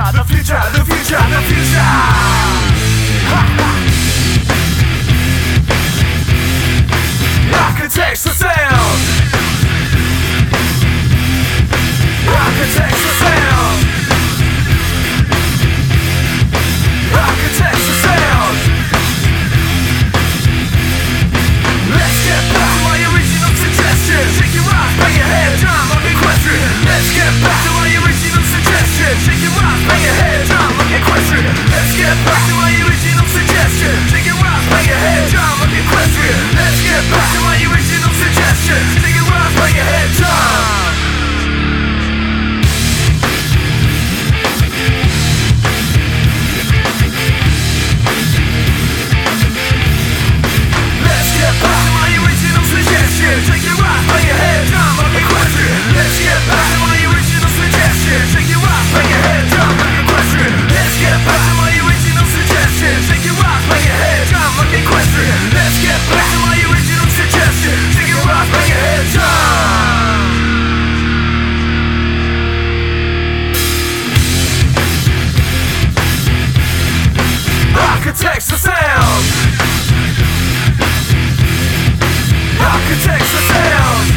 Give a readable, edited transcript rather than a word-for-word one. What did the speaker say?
the future, the future, the future. Architects the sound. Architects the sound. Architects the sound. Let's get back to my original suggestion. Shake your ass, bang your head, drum like equestrian. Let's get back to my original suggestion. Shake your ass, bang your head, drum like equestrian. Let's get back to my original suggestion. Shake your ass, bang your head, drum like equestrian. Let's get back to my original suggestion. Shake your ass, bang your head, drum. Take your ass, bang your head, drum like equestrian. Let's get back to my original suggestion. Take your ass, bang your head, drum like equestrian. Let's get back to my original suggestion. Take your ass, bang your head, drum like equestrian. Let's get back to my original suggestion. Take your ass, bang your head, drum. Architects the sound. Architects the sound.